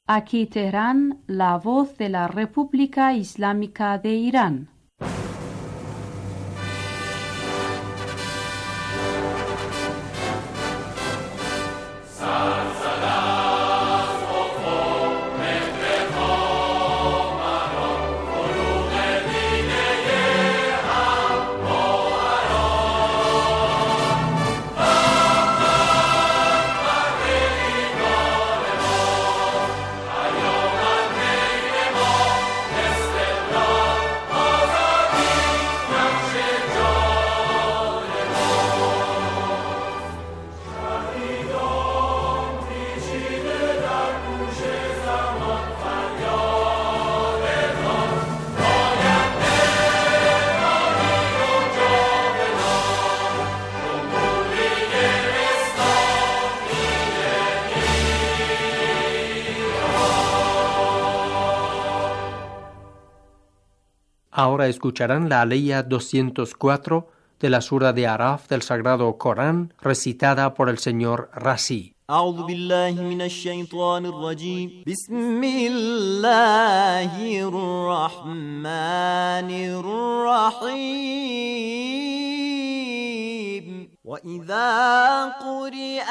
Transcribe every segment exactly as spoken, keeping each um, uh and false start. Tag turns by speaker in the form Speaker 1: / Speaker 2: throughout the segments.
Speaker 1: Aquí Teherán, la voz de la República Islámica de Irán.
Speaker 2: Ahora escucharán la aleya doscientos cuatro de la sura de Araf del Sagrado Corán, recitada por el señor Razi.
Speaker 3: أعوذ بالله من الشيطان الرجيم بسم الله الرحمن الرحيم وإذا قرئ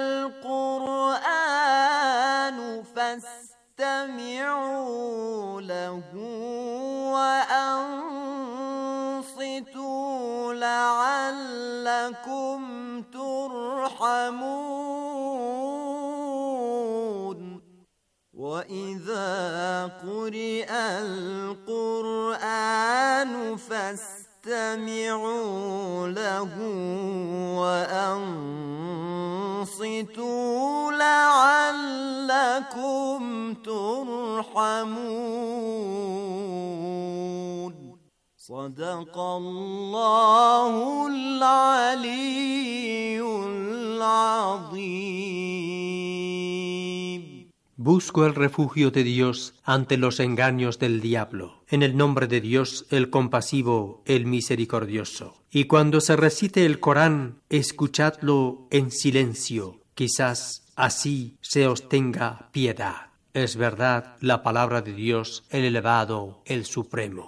Speaker 3: القرآن فاستمعوا له وأنصتوا لعلكم ترحمون وإذا قرئ القرآن فاستمعوا له وأنصتوا لعلكم ترحمون صدق الله العلي العظيم.
Speaker 2: Busco el refugio de Dios ante los engaños del diablo. En el nombre de Dios, el compasivo, el misericordioso. Y cuando se recite el Corán, escuchadlo en silencio. Quizás así se os tenga piedad. Es verdad la palabra de Dios, el elevado, el supremo.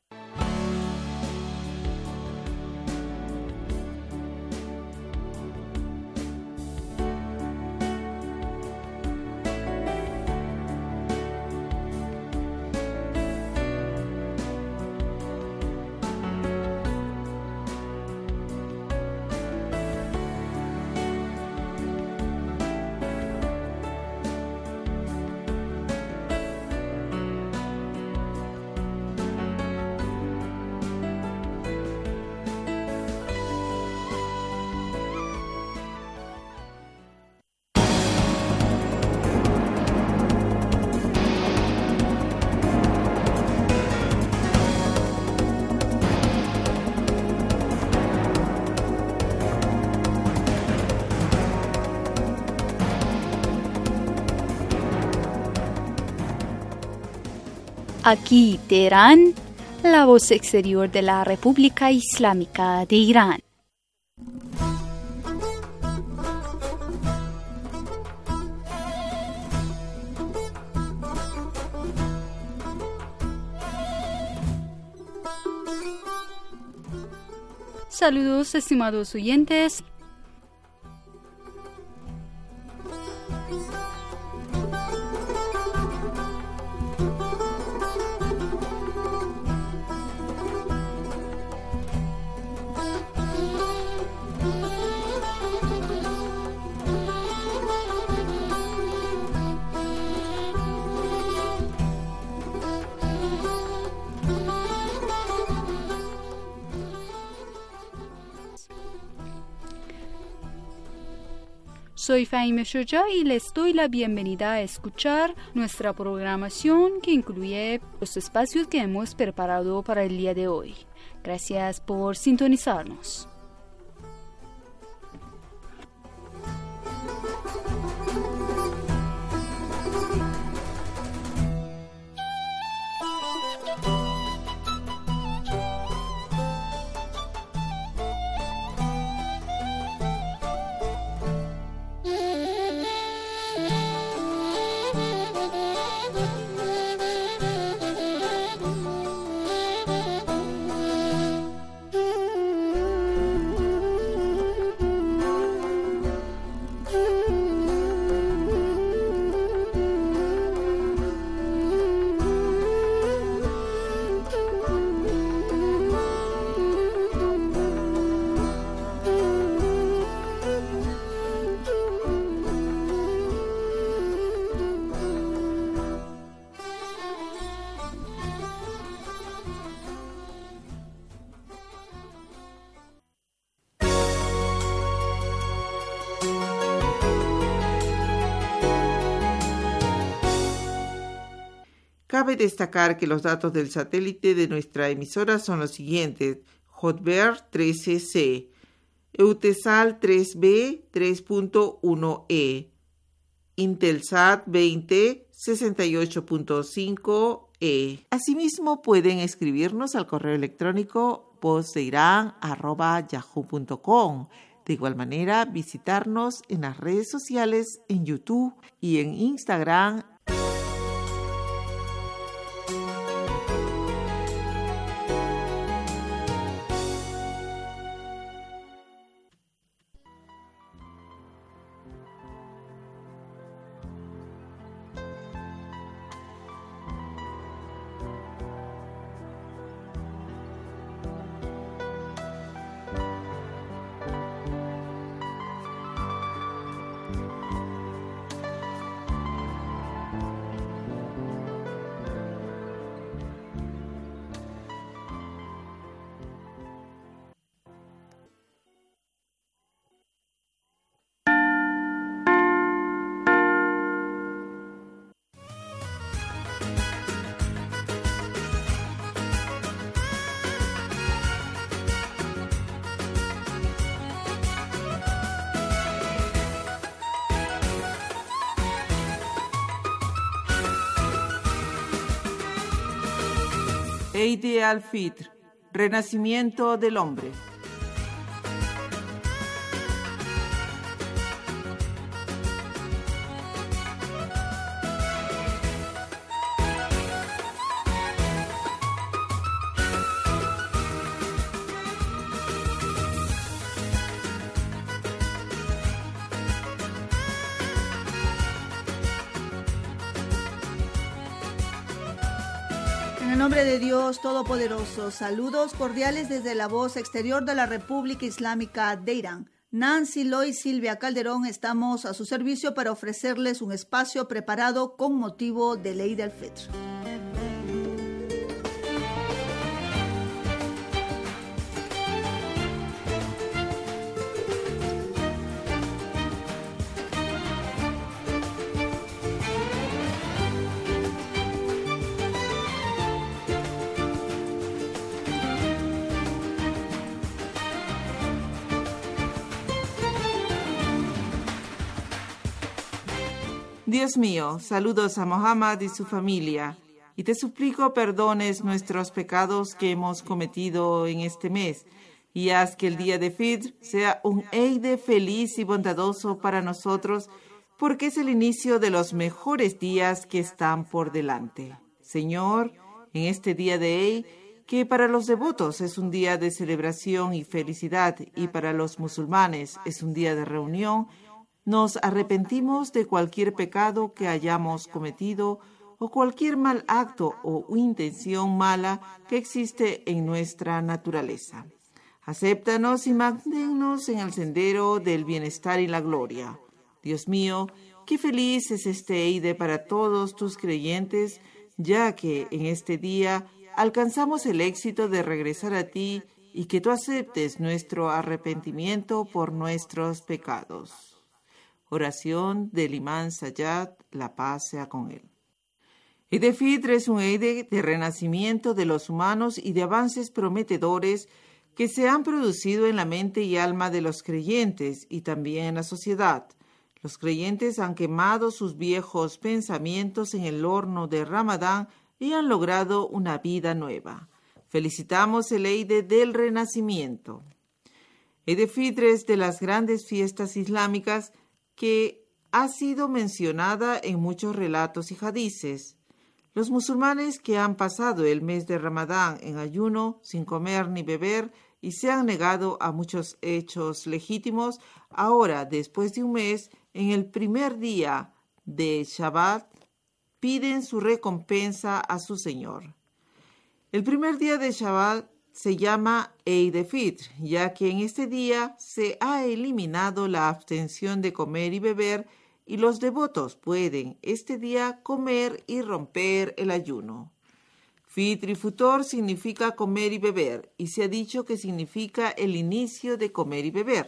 Speaker 4: Aquí Teherán, la voz exterior de la República Islámica de Irán. Saludos, estimados oyentes. Soy Fahime Shoja y les doy la bienvenida a escuchar nuestra programación que incluye los espacios que hemos preparado para el día de hoy. Gracias por sintonizarnos.
Speaker 5: Cabe destacar que los datos del satélite de nuestra emisora son los siguientes: Hotbird trece ce, Eutelsat tres be tres punto uno e, Intelsat veinte sesenta y ocho punto cinco e. Asimismo, pueden escribirnos al correo electrónico vozdeiran arroba yahoo punto com. De igual manera, visitarnos en las redes sociales, en YouTube y en Instagram. Eid al-Fitr, renacimiento del hombre.
Speaker 6: En el nombre de Dios Todopoderoso, saludos cordiales desde la voz exterior de la República Islámica de Irán. Nancy, Loy, Silvia Calderón, estamos a su servicio para ofrecerles un espacio preparado con motivo del Eid al-Fitr.
Speaker 5: Dios mío, saludos a Mohammed y su familia, y te suplico perdones nuestros pecados que hemos cometido en este mes, y haz que el día de Fitr sea un Eid feliz y bondadoso para nosotros, porque es el inicio de los mejores días que están por delante. Señor, en este día de Eid, que para los devotos es un día de celebración y felicidad, y para los musulmanes es un día de reunión, nos arrepentimos de cualquier pecado que hayamos cometido o cualquier mal acto o intención mala que existe en nuestra naturaleza. Acéptanos y manténnos en el sendero del bienestar y la gloria. Dios mío, qué feliz es este Eid para todos tus creyentes, ya que en este día alcanzamos el éxito de regresar a ti y que tú aceptes nuestro arrepentimiento por nuestros pecados. Oración del Imán Sayyad, la paz sea con él. Eid al-Fitr es un Eid de renacimiento de los humanos y de avances prometedores que se han producido en la mente y alma de los creyentes y también en la sociedad. Los creyentes han quemado sus viejos pensamientos en el horno de Ramadán y han logrado una vida nueva. Felicitamos el Eid del renacimiento. Eid al-Fitr es de las grandes fiestas islámicas que ha sido mencionada en muchos relatos y hadices. Los musulmanes que han pasado el mes de Ramadán en ayuno, sin comer ni beber, y se han negado a muchos hechos legítimos, ahora, después de un mes, en el primer día de Shabbat, piden su recompensa a su Señor. El primer día de Shabbat se llama Eid al-Fitr, ya que en este día se ha eliminado la abstención de comer y beber y los devotos pueden este día comer y romper el ayuno. Fitr y Futor significa comer y beber y se ha dicho que significa el inicio de comer y beber.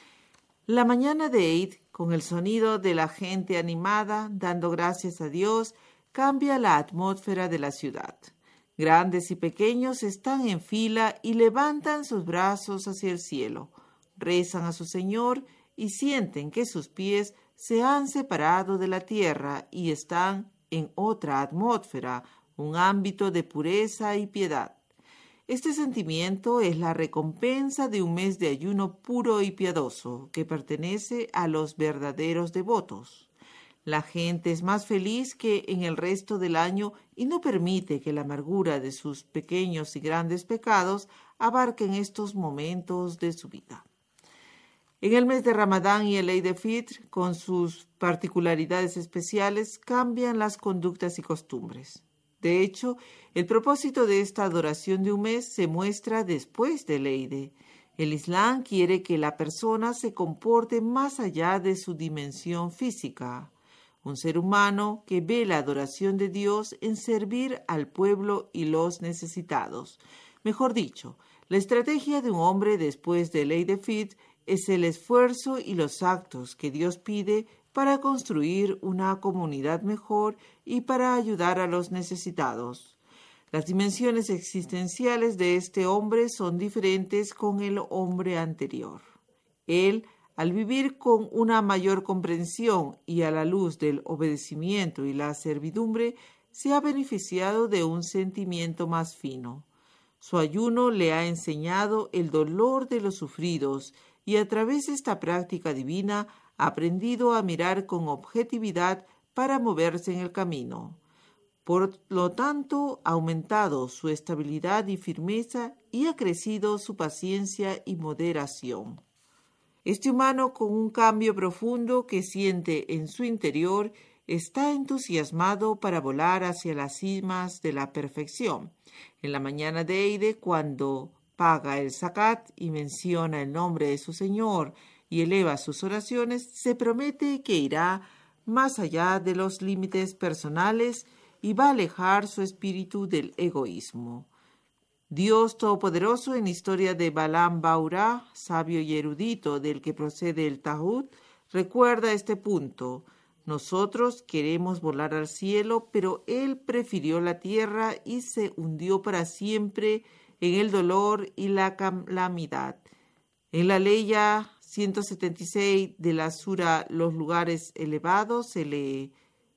Speaker 5: La mañana de Eid, con el sonido de la gente animada, dando gracias a Dios, cambia la atmósfera de la ciudad. Grandes y pequeños están en fila y levantan sus brazos hacia el cielo, rezan a su Señor y sienten que sus pies se han separado de la tierra y están en otra atmósfera, un ámbito de pureza y piedad. Este sentimiento es la recompensa de un mes de ayuno puro y piadoso que pertenece a los verdaderos devotos. La gente es más feliz que en el resto del año y no permite que la amargura de sus pequeños y grandes pecados abarquen estos momentos de su vida. En el mes de Ramadán y el Eid al-Fitr, con sus particularidades especiales, cambian las conductas y costumbres. De hecho, el propósito de esta adoración de un mes se muestra después del Eid. El Islam quiere que la persona se comporte más allá de su dimensión física. Un ser humano que ve la adoración de Dios en servir al pueblo y los necesitados. Mejor dicho, la estrategia de un hombre después del Eid al-Fitr es el esfuerzo y los actos que Dios pide para construir una comunidad mejor y para ayudar a los necesitados. Las dimensiones existenciales de este hombre son diferentes con el hombre anterior. Él, al vivir con una mayor comprensión y a la luz del obedecimiento y la servidumbre, se ha beneficiado de un sentimiento más fino. Su ayuno le ha enseñado el dolor de los sufridos y a través de esta práctica divina ha aprendido a mirar con objetividad para moverse en el camino. Por lo tanto, ha aumentado su estabilidad y firmeza y ha crecido su paciencia y moderación. Este humano con un cambio profundo que siente en su interior está entusiasmado para volar hacia las cimas de la perfección. En la mañana de Eid, cuando paga el zakat y menciona el nombre de su Señor y eleva sus oraciones, se promete que irá más allá de los límites personales y va a alejar su espíritu del egoísmo. Dios Todopoderoso, en historia de Balaam Baura, sabio y erudito del que procede el Tahud, recuerda este punto. Nosotros queremos volar al cielo, pero él prefirió la tierra y se hundió para siempre en el dolor y la calamidad. En la ley ciento setenta y seis de la Sura Los lugares elevados se lee: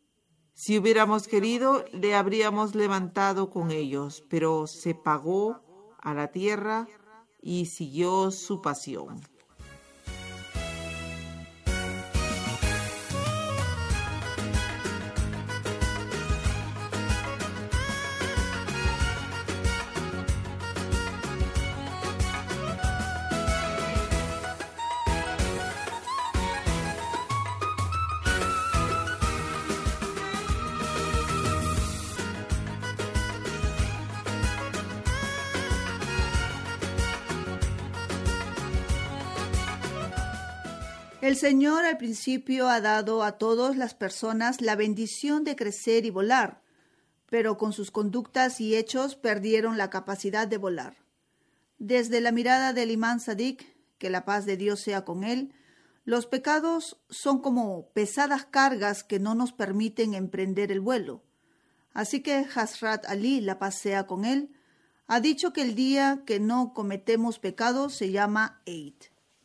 Speaker 5: si hubiéramos querido, le habríamos levantado con ellos, pero se pagó a la tierra y siguió su pasión.
Speaker 6: El Señor al principio ha dado a todas las personas la bendición de crecer y volar, pero con sus conductas y hechos perdieron la capacidad de volar. Desde la mirada del Imán Sadiq, que la paz de Dios sea con él, los pecados son como pesadas cargas que no nos permiten emprender el vuelo. Así que Hazrat Ali, la paz sea con él, ha dicho que el día que no cometemos pecados se llama Eid.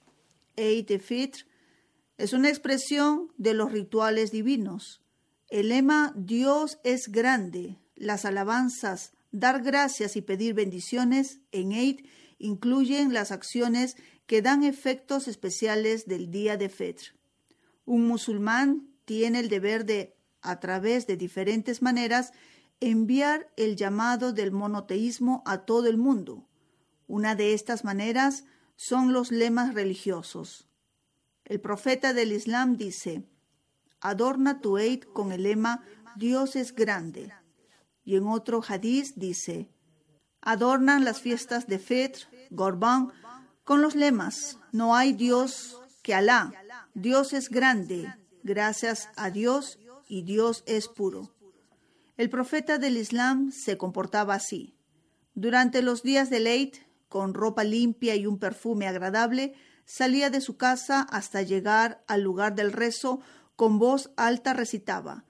Speaker 6: Eid al-Fitr es una expresión de los rituales divinos. El lema Dios es grande, las alabanzas, dar gracias y pedir bendiciones en Eid incluyen las acciones que dan efectos especiales del día de Fitr. Un musulmán tiene el deber de, a través de diferentes maneras, enviar el llamado del monoteísmo a todo el mundo. Una de estas maneras son los lemas religiosos. El profeta del Islam dice: adorna tu Eid con el lema Dios es grande. Y en otro hadiz dice: adornan las fiestas de Fitr, Gorbán, con los lemas: no hay Dios que Alá, Dios es grande, gracias a Dios y Dios es puro. El profeta del Islam se comportaba así. Durante los días del Eid, con ropa limpia y un perfume agradable, salía de su casa hasta llegar al lugar del rezo, con voz alta recitaba: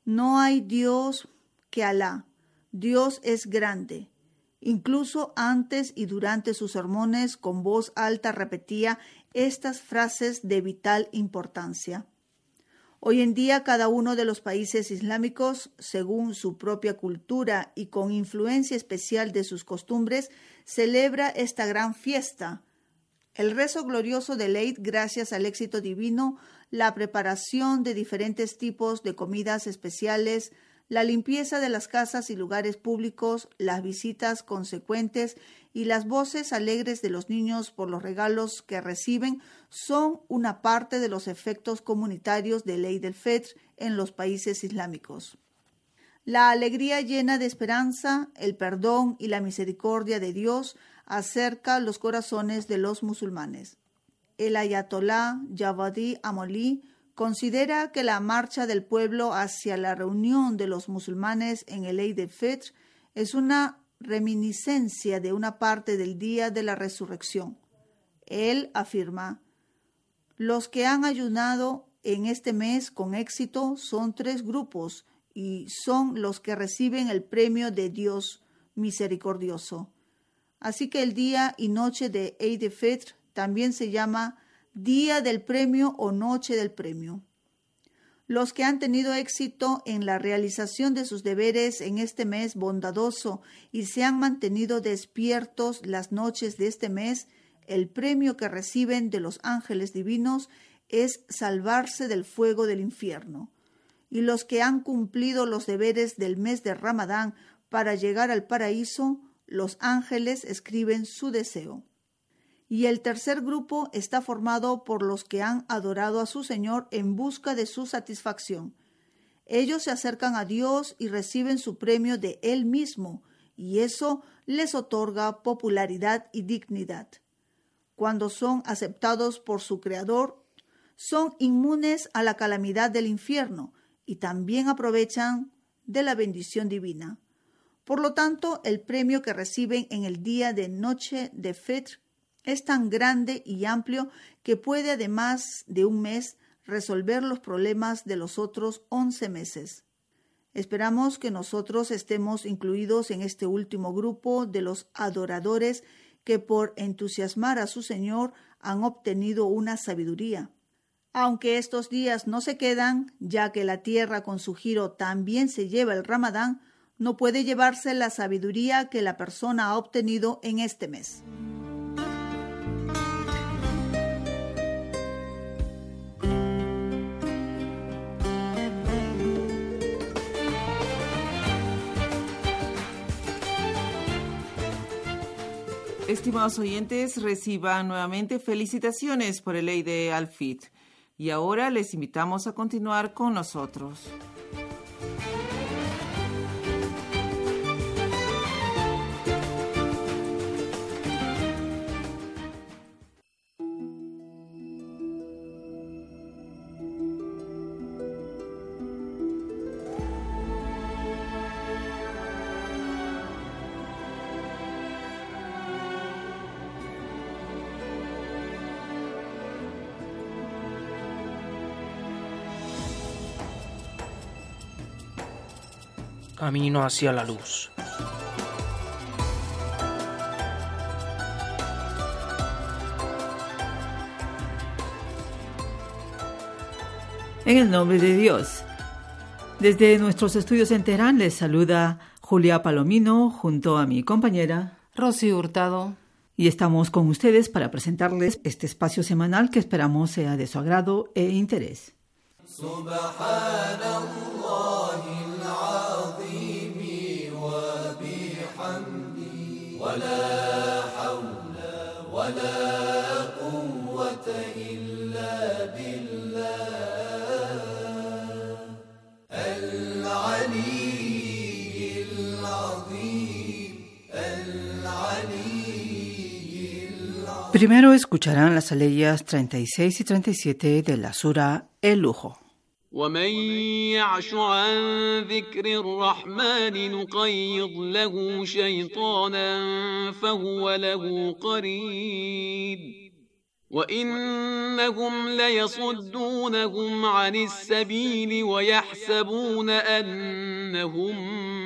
Speaker 6: No hay Dios que Alá. Dios es grande. Incluso antes y durante sus sermones, con voz alta repetía estas frases de vital importancia. Hoy en día, cada uno de los países islámicos, según su propia cultura y con influencia especial de sus costumbres, celebra esta gran fiesta. El rezo glorioso del Eid, gracias al éxito divino, la preparación de diferentes tipos de comidas especiales, la limpieza de las casas y lugares públicos, las visitas consecuentes y las voces alegres de los niños por los regalos que reciben son una parte de los efectos comunitarios del Eid el-Fitr en los países islámicos. La alegría llena de esperanza, el perdón y la misericordia de Dios acerca los corazones de los musulmanes. El ayatolá Javadi Amoli considera que la marcha del pueblo hacia la reunión de los musulmanes en el Eid el-Fitr es una reminiscencia de una parte del día de la resurrección. Él afirma: los que han ayunado en este mes con éxito son tres grupos y son los que reciben el premio de Dios misericordioso. Así que el día y noche de Eid el-Fitr también se llama Día del Premio o Noche del Premio. Los que han tenido éxito en la realización de sus deberes en este mes bondadoso y se han mantenido despiertos las noches de este mes, el premio que reciben de los ángeles divinos es salvarse del fuego del infierno. Y los que han cumplido los deberes del mes de Ramadán para llegar al paraíso, los ángeles escriben su deseo. Y el tercer grupo está formado por los que han adorado a su Señor en busca de su satisfacción. Ellos se acercan a Dios y reciben su premio de Él mismo, y eso les otorga popularidad y dignidad. Cuando son aceptados por su Creador, son inmunes a la calamidad del infierno y también aprovechan de la bendición divina. Por lo tanto, el premio que reciben en el día de Noche de Fitr es tan grande y amplio que puede, además de un mes, resolver los problemas de los otros once meses. Esperamos que nosotros estemos incluidos en este último grupo de los adoradores que por entusiasmar a su Señor han obtenido una sabiduría. Aunque estos días no se quedan, ya que la tierra con su giro también se lleva el Ramadán, no puede llevarse la sabiduría que la persona ha obtenido en este mes.
Speaker 5: Estimados oyentes, reciban nuevamente felicitaciones por el Eid el-Fitr. Y ahora les invitamos a continuar con nosotros.
Speaker 7: Camino hacia la luz.
Speaker 8: En el nombre de Dios. Desde nuestros estudios en Teherán les saluda Julia Palomino junto a mi compañera
Speaker 9: Rosy Hurtado.
Speaker 8: Y estamos con ustedes para presentarles este espacio semanal que esperamos sea de su agrado e interés. Primero escucharán las aleyas treinta y seis y treinta y siete de la sura El Lujo.
Speaker 10: ومن يعش عن ذكر الرحمن نقيض له شيطانا فهو له قرين وإنهم ليصدونهم عن السبيل ويحسبون أنهم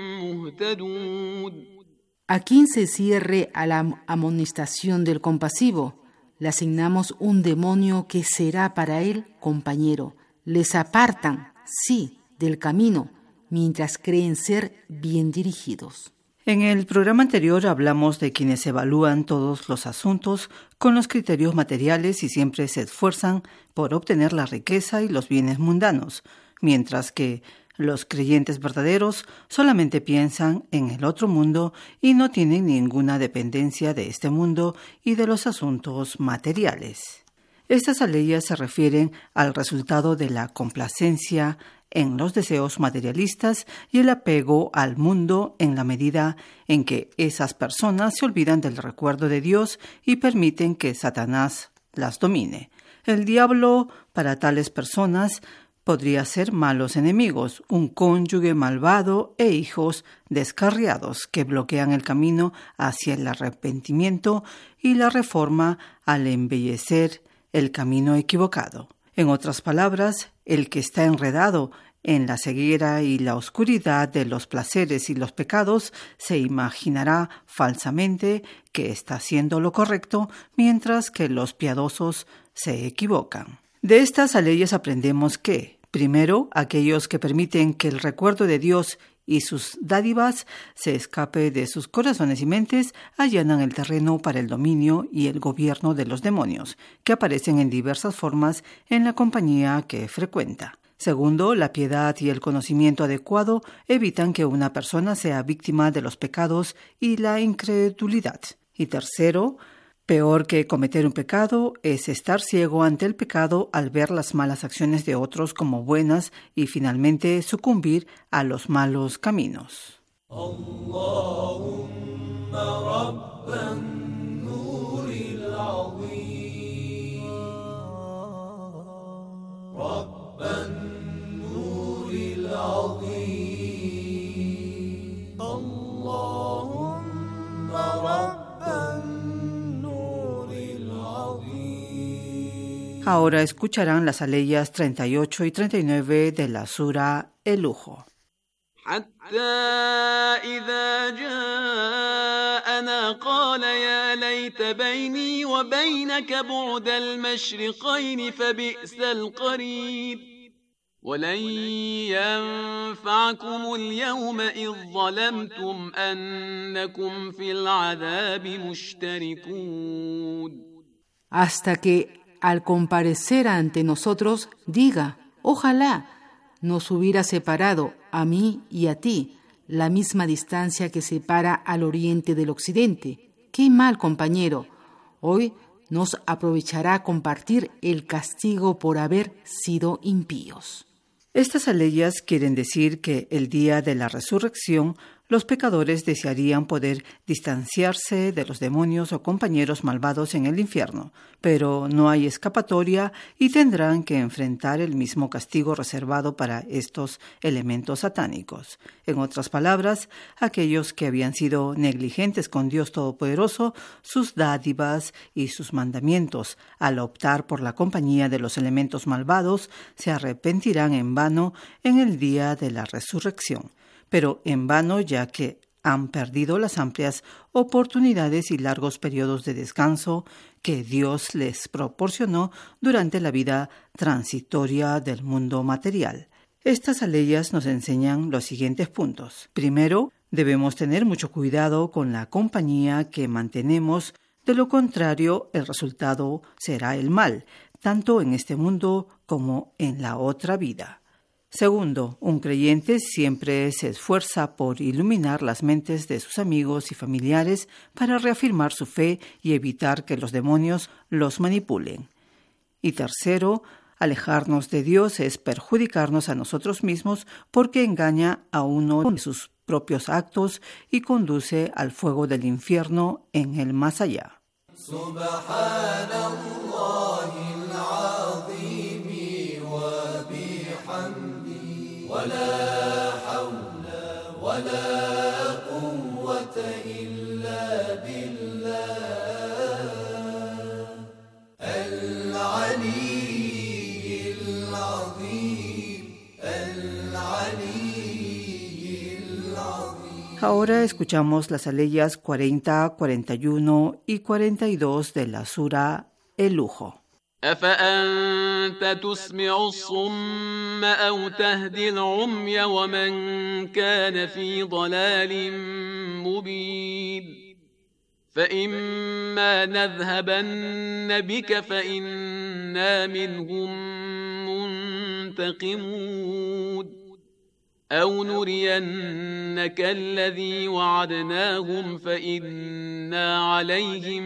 Speaker 10: مهتدون.
Speaker 9: A quien se cierre a la amonestación del compasivo, le asignamos un demonio que será para él compañero. Les apartan, sí, del camino, mientras creen ser bien dirigidos.
Speaker 8: En el programa anterior hablamos de quienes evalúan todos los asuntos con los criterios materiales y siempre se esfuerzan por obtener la riqueza y los bienes mundanos, mientras que los creyentes verdaderos solamente piensan en el otro mundo y no tienen ninguna dependencia de este mundo y de los asuntos materiales. Estas aleyas se refieren al resultado de la complacencia en los deseos materialistas y el apego al mundo en la medida en que esas personas se olvidan del recuerdo de Dios y permiten que Satanás las domine. El diablo, para tales personas, podría ser malos enemigos, un cónyuge malvado e hijos descarriados que bloquean el camino hacia el arrepentimiento y la reforma al embellecer el camino equivocado. En otras palabras, el que está enredado en la ceguera y la oscuridad de los placeres y los pecados se imaginará falsamente que está haciendo lo correcto, mientras que los piadosos se equivocan. De estas aleyas aprendemos que, primero, aquellos que permiten que el recuerdo de Dios y sus dádivas se escape de sus corazones y mentes allanan el terreno para el dominio y el gobierno de los demonios, que aparecen en diversas formas en la compañía que frecuenta. Segundo, la piedad y el conocimiento adecuado evitan que una persona sea víctima de los pecados y la incredulidad. Y tercero, peor que cometer un pecado es estar ciego ante el pecado al ver las malas acciones de otros como buenas y finalmente sucumbir a los malos caminos. Allahumma rabban nuril azim, rabban nuril azim, Allahumma rabban. Ahora escucharán las aleyas treinta y ocho y treinta y nueve de la sura El Lujo.
Speaker 10: حتى إذا جاءنا قال يا ليت بيني وبينك بعد المشرقين فبئس القرين ولن ينفعكم اليوم إذ ظلمتم أنكم في العذاب مشتركون.
Speaker 9: Hasta que al comparecer ante nosotros, diga, ojalá nos hubiera separado a mí y a ti la misma distancia que separa al oriente del occidente. ¡Qué mal, compañero! Hoy nos aprovechará compartir el castigo por haber sido impíos.
Speaker 8: Estas aleyas quieren decir que el día de la resurrección los pecadores desearían poder distanciarse de los demonios o compañeros malvados en el infierno, pero no hay escapatoria y tendrán que enfrentar el mismo castigo reservado para estos elementos satánicos. En otras palabras, aquellos que habían sido negligentes con Dios Todopoderoso, sus dádivas y sus mandamientos, al optar por la compañía de los elementos malvados, se arrepentirán en vano en el día de la resurrección. Pero en vano, ya que han perdido las amplias oportunidades y largos periodos de descanso que Dios les proporcionó durante la vida transitoria del mundo material. Estas aleyas nos enseñan los siguientes puntos. Primero, debemos tener mucho cuidado con la compañía que mantenemos, de lo contrario, el resultado será el mal, tanto en este mundo como en la otra vida. Segundo, un creyente siempre se esfuerza por iluminar las mentes de sus amigos y familiares para reafirmar su fe y evitar que los demonios los manipulen. Y tercero, alejarnos de Dios es perjudicarnos a nosotros mismos porque engaña a uno con sus propios actos y conduce al fuego del infierno en el más allá. ولا حول ولا قوة إلا بالله Ahora escuchamos las aleyas cuarenta, cuarenta y uno y cuarenta y dos de la sura El Lujo.
Speaker 10: أفأنت تسمع الصم أو تهدي العمي ومن كان في ضلال مبين فإما نذهبن بك فإنا منهم منتقمون أو نرينك الذي وعدناهم فإنا عليهم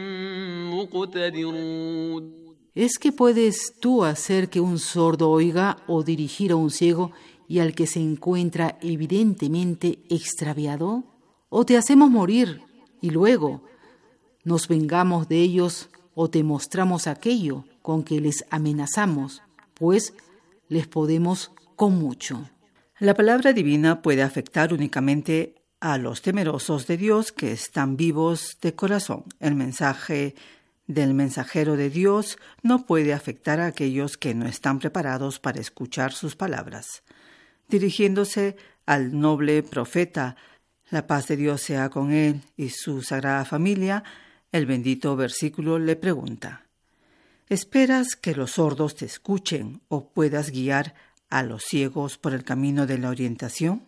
Speaker 10: مقتدرون.
Speaker 9: ¿Es que puedes tú hacer que un sordo oiga o dirigir a un ciego y al que se encuentra evidentemente extraviado? ¿O te hacemos morir y luego nos vengamos de ellos o te mostramos aquello con que les amenazamos? Pues les podemos con mucho.
Speaker 8: La palabra divina puede afectar únicamente a los temerosos de Dios que están vivos de corazón. El mensaje del mensajero de Dios no puede afectar a aquellos que no están preparados para escuchar sus palabras. Dirigiéndose al noble profeta, la paz de Dios sea con él y su sagrada familia, el bendito versículo le pregunta: ¿esperas que los sordos te escuchen o puedas guiar a los ciegos por el camino de la orientación?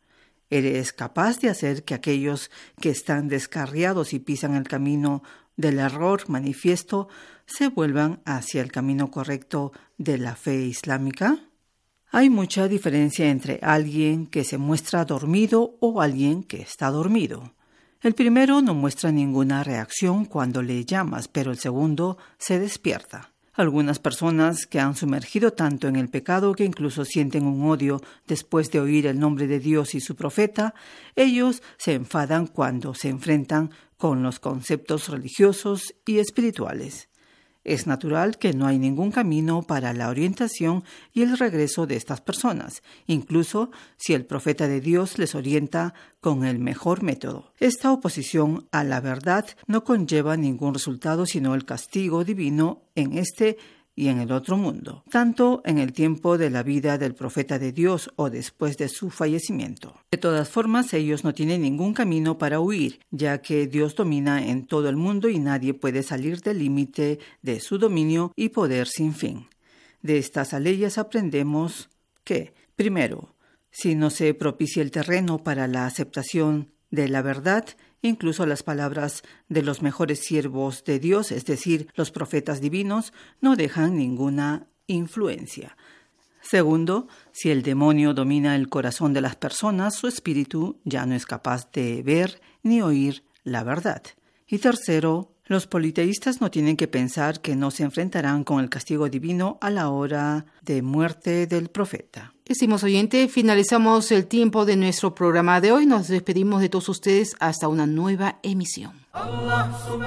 Speaker 8: ¿Eres capaz de hacer que aquellos que están descarriados y pisan el camino del error manifiesto se vuelvan hacia el camino correcto de la fe islámica? Hay mucha diferencia entre alguien que se muestra dormido o alguien que está dormido. El primero no muestra ninguna reacción cuando le llamas, pero el segundo se despierta. Algunas personas que han sumergido tanto en el pecado que incluso sienten un odio después de oír el nombre de Dios y su profeta, ellos se enfadan cuando se enfrentan con los conceptos religiosos y espirituales. Es natural que no hay ningún camino para la orientación y el regreso de estas personas, incluso si el profeta de Dios les orienta con el mejor método. Esta oposición a la verdad no conlleva ningún resultado sino el castigo divino en este y en el otro mundo, tanto en el tiempo de la vida del profeta de Dios o después de su fallecimiento. De todas formas, ellos no tienen ningún camino para huir, ya que Dios domina en todo el mundo y nadie puede salir del límite de su dominio y poder sin fin. De estas aleyas aprendemos que, primero, si no se propicia el terreno para la aceptación de la verdad, incluso las palabras de los mejores siervos de Dios, es decir, los profetas divinos, no dejan ninguna influencia. Segundo, si el demonio domina el corazón de las personas, su espíritu ya no es capaz de ver ni oír la verdad. Y tercero, los politeístas no tienen que pensar que no se enfrentarán con el castigo divino a la hora de muerte del profeta.
Speaker 9: Estimados oyentes, finalizamos el tiempo de nuestro programa de hoy. Nos despedimos de todos ustedes hasta una nueva emisión. Allah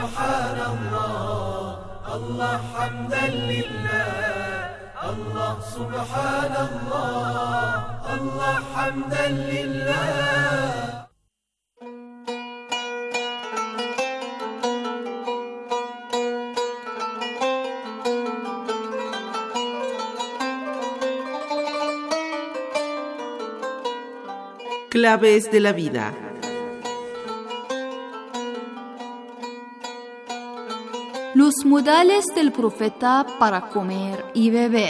Speaker 9: subhanallah, Allah hamdan lillah, Allah subhanallah, Allah hamdan lillah.
Speaker 5: Claves de la vida.
Speaker 4: Los modales del profeta para comer y beber.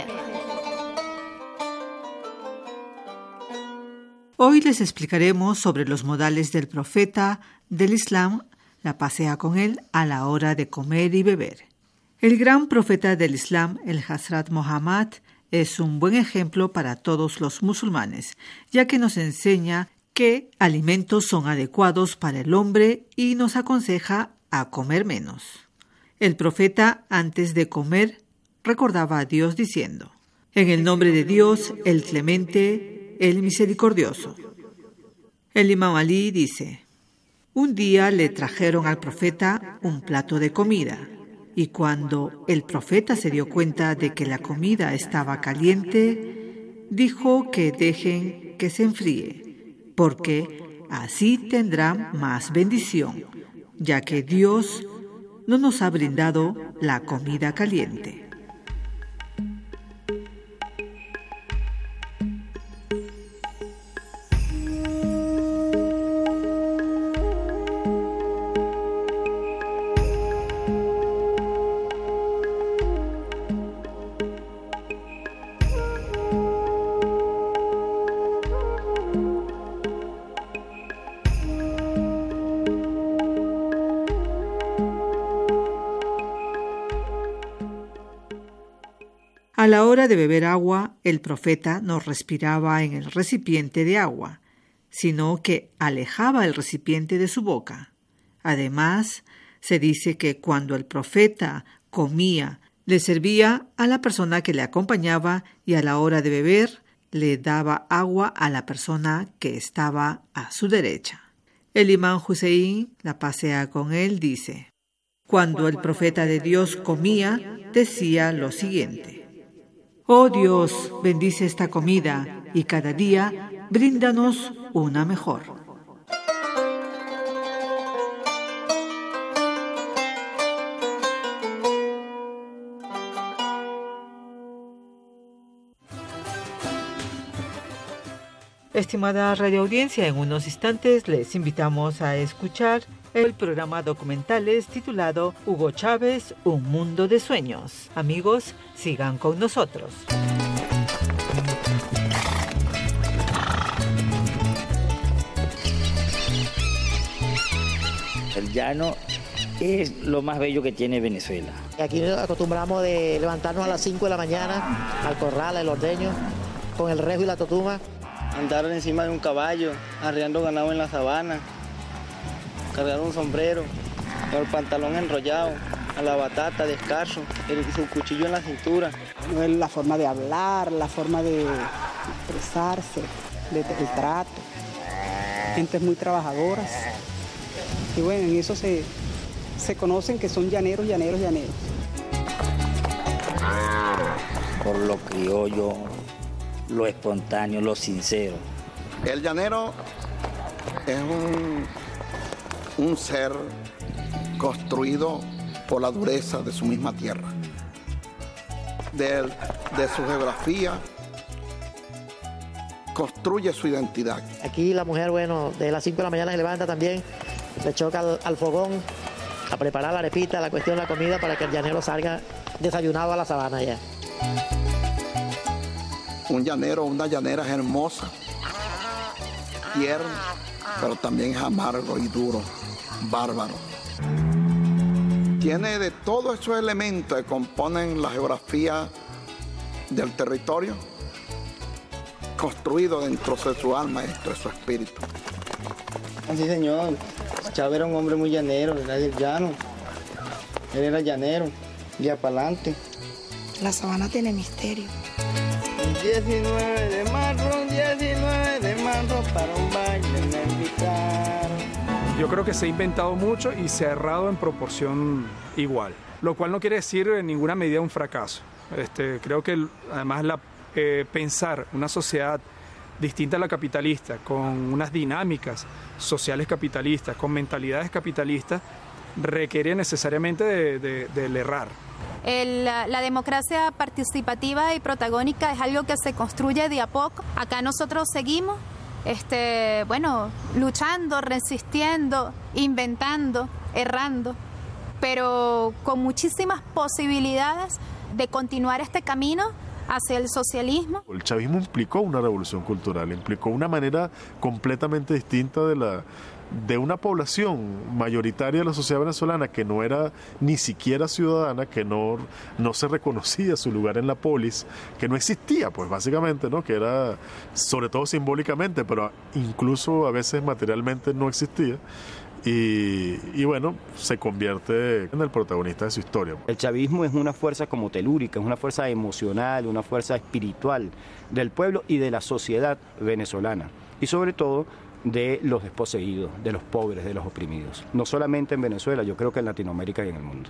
Speaker 8: Hoy les explicaremos sobre los modales del profeta del Islam, la paz sea con él, a la hora de comer y beber. El gran profeta del Islam, el Hazrat Muhammad, es un buen ejemplo para todos los musulmanes, ya que nos enseña qué alimentos son adecuados para el hombre y nos aconseja a comer menos. El profeta, antes de comer, recordaba a Dios diciendo: en el nombre de Dios, el clemente, el misericordioso. El Imam Ali dice: un día le trajeron al profeta un plato de comida, y cuando el profeta se dio cuenta de que la comida estaba caliente, dijo que dejen que se enfríe, porque así tendrán más bendición, ya que Dios no nos ha brindado la comida caliente.
Speaker 11: A la hora de beber agua, el profeta no respiraba en el recipiente de agua, sino que alejaba el recipiente de su boca. Además, se dice que cuando el profeta comía, le servía a la persona que le acompañaba y a la hora de beber, le daba agua a la persona que estaba a su derecha. El imán Hussein, la paz sea con él, dice: cuando el profeta de Dios comía, decía lo siguiente: oh Dios, bendice esta comida y cada día bríndanos una mejor. Estimada radioaudiencia, en unos instantes les invitamos a escuchar el programa documentales titulado Hugo Chávez, Un Mundo de Sueños. Amigos, sigan con nosotros.
Speaker 12: El llano es lo más bello que tiene Venezuela.
Speaker 13: Aquí nos acostumbramos de levantarnos a las cinco de la mañana al corral, al ordeño, con el rejo y la totuma.
Speaker 14: Andar encima de un caballo, arriando ganado en la sabana, cargar un sombrero, el pantalón enrollado, a la batata, descalzo, el, su cuchillo en la cintura.
Speaker 15: No es la forma de hablar, la forma de expresarse, de, el trato. Gentes muy trabajadoras. Y bueno, en eso se, se conocen que son llaneros, llaneros, llaneros.
Speaker 12: Por lo criollo, lo espontáneo, lo sincero.
Speaker 16: El llanero es un, un ser construido por la dureza de su misma tierra, de, de su geografía, construye su identidad.
Speaker 13: Aquí la mujer, bueno, de las cinco de la mañana se levanta también, le choca al, al fogón a preparar la arepita, la cuestión de la comida para que el llanero salga desayunado a la sabana ya.
Speaker 16: Un llanero o una llanera es hermosa, tierna, pero también es amargo y duro, bárbaro. Tiene de todos esos elementos que componen la geografía del territorio, construido dentro de su alma, dentro de su espíritu.
Speaker 14: Así, señor. Chávez era un hombre muy llanero, era del llano. Él era llanero, ya para adelante.
Speaker 17: La sabana tiene misterio.
Speaker 14: diecinueve de marzo, diecinueve de marzo, para un baile me invitaron.
Speaker 18: Yo creo que se ha inventado mucho y se ha errado en proporción igual, lo cual no quiere decir en ninguna medida un fracaso. Este, creo que además la, eh, pensar una sociedad distinta a la capitalista, con unas dinámicas sociales capitalistas, con mentalidades capitalistas, requiere necesariamente de, de, del errar.
Speaker 19: El, la, la democracia participativa y protagónica es algo que se construye de a poco. Acá nosotros seguimos, este, bueno, luchando, resistiendo, inventando, errando, pero con muchísimas posibilidades de continuar este camino hacia el socialismo.
Speaker 20: El chavismo implicó una revolución cultural, implicó una manera completamente distinta de la de una población mayoritaria de la sociedad venezolana que no era ni siquiera ciudadana, que no, no se reconocía su lugar en la polis, que no existía, pues básicamente, ¿no? Que era, sobre todo simbólicamente, pero incluso a veces materialmente no existía. Y, y bueno, se convierte en el protagonista de su historia.
Speaker 21: El chavismo es una fuerza como telúrica, es una fuerza emocional, una fuerza espiritual del pueblo y de la sociedad venezolana. Y sobre todo de los desposeídos, de los pobres, de los oprimidos. No solamente en Venezuela, yo creo que en Latinoamérica y en el mundo.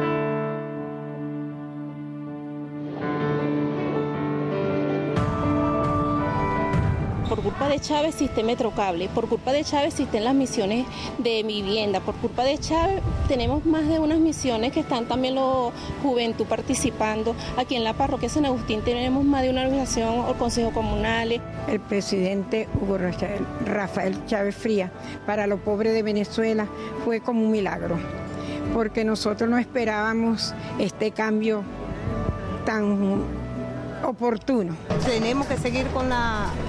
Speaker 22: Por culpa de Chávez existe Metrocable, por culpa de Chávez existen las misiones de vivienda, por culpa de Chávez tenemos más de unas misiones que están también los juventud participando. Aquí en la parroquia San Agustín tenemos más de una organización o consejos comunales.
Speaker 23: El presidente Hugo Rafael, Rafael Chávez Frías para los pobres de Venezuela fue como un milagro, porque nosotros no esperábamos este cambio tan oportuno.
Speaker 24: Tenemos que seguir con la